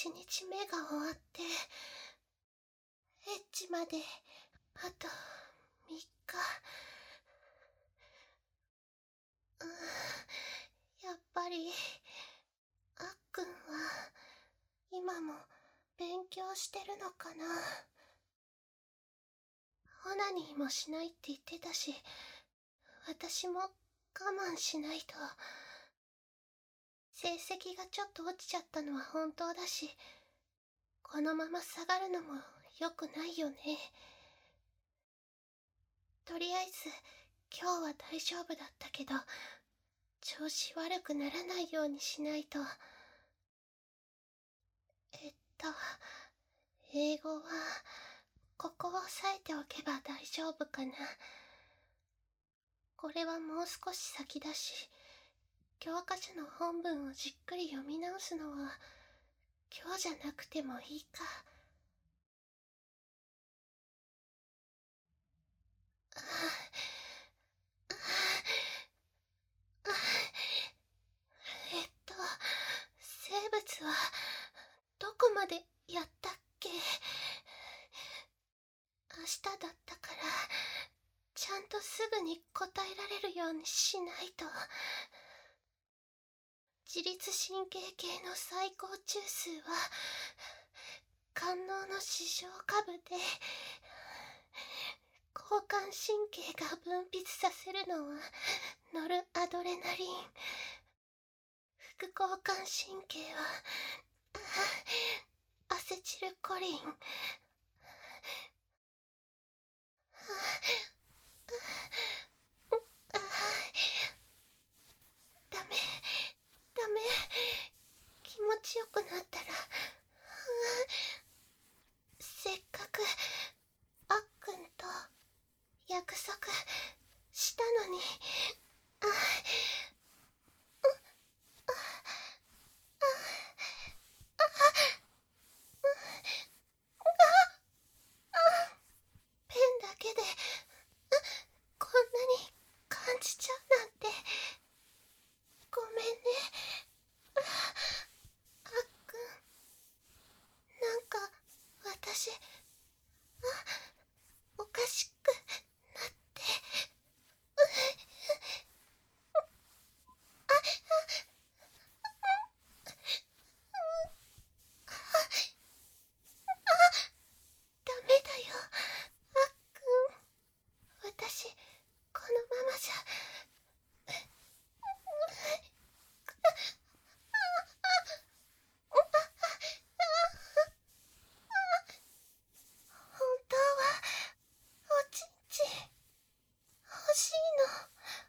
日目が終わって、エッチまであと3日。やっぱりあっくんは今も勉強してるのかな。オナニーもしないって言ってたし、私も我慢しないと。成績がちょっと落ちちゃったのは本当だし、このまま下がるのも良くないよね。とりあえず今日は大丈夫だったけど、調子悪くならないようにしないと。英語はここを押さえておけば大丈夫かな。これはもう少し先だし、教科書の本文をじっくり読み直すのは今日じゃなくてもいいか。生物はどこまでやったっけ。明日だったからちゃんとすぐに答えられるようにしないと。自律神経系の最高中枢は官能の視床下部で、交感神経が分泌させるのはノルアドレナリン、副交感神経はアセチルコリン。ダメダメ、気持ちよくなったら。せっかくあっくんと約束したのに。ペンだけでこんなに感じちゃうなんて。ごめんねあっくん。なんか私おかしくなって。ダメだよあっくん。私このままじゃ。本当はおちんちん欲しいの。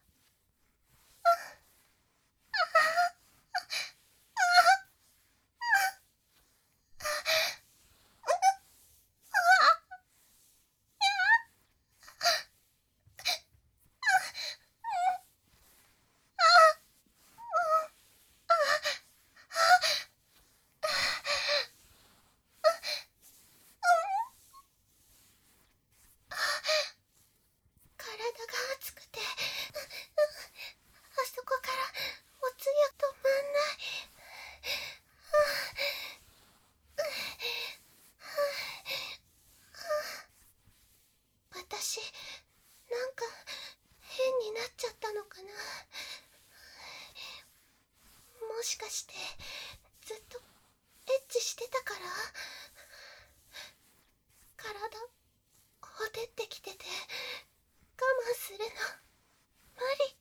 体が熱くて、あそこからおつゆ止まんない。私なんか変になっちゃったのかな。もしかしてずっとエッチしてたから。体ほてってきてて我慢するの無理。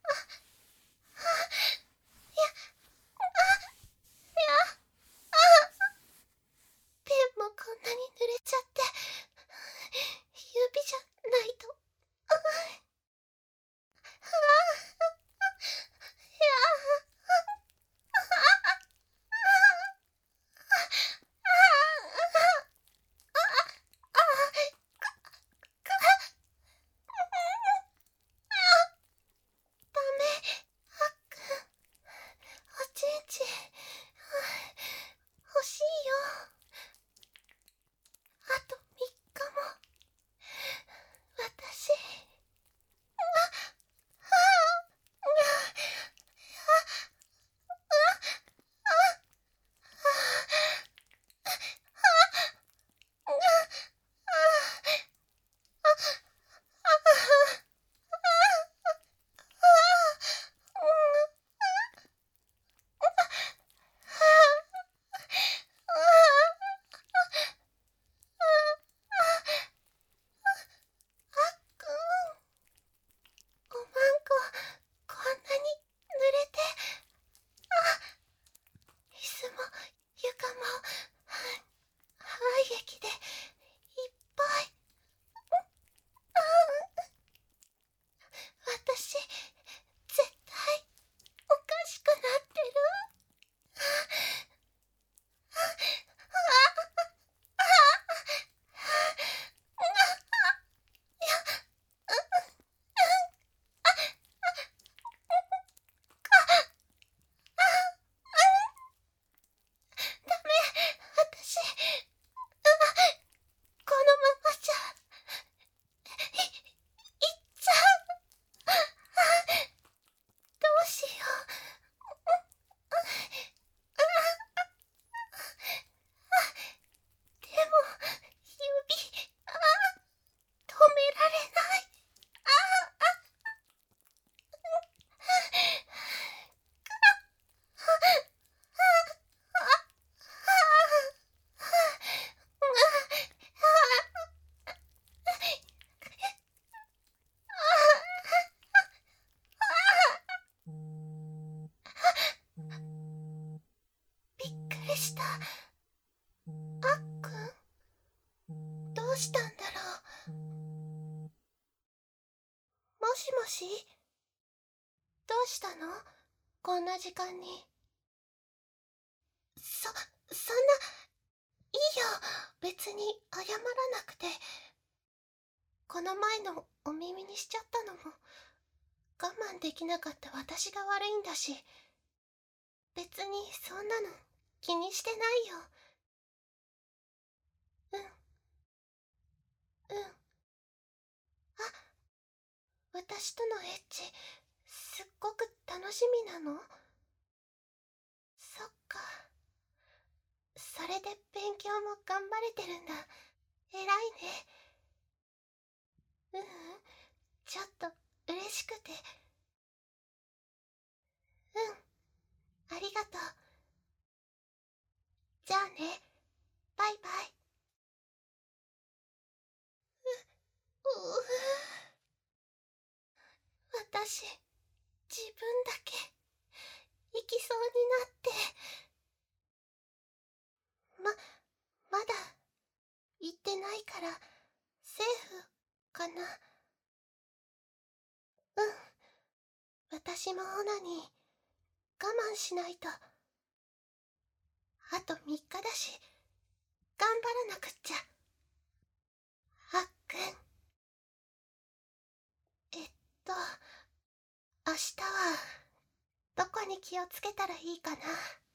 ペンもこんなに濡れちゃって、指じゃないと。 しもし、どうしたの？こんな時間に。そんな、いいよ。別に謝らなくて。この前のお耳にしちゃったのも、我慢できなかった私が悪いんだし、別にそんなの気にしてないよ。うん、うん。あ、私とのエッチ、すっごく楽しみなの？そっか。それで勉強も頑張れてるんだ。偉いね。ううん、ちょっと嬉しくて。うん、ありがとう。じゃあね、バイバイ。う私、自分だけ、行きそうになって。ま、まだ、行ってないから、セーフ、かな。うん、私もオナに、我慢しないと。あと3日だし、頑張らなくっちゃ。あっくん。えっと、明日は、どこに気をつけたらいいかな。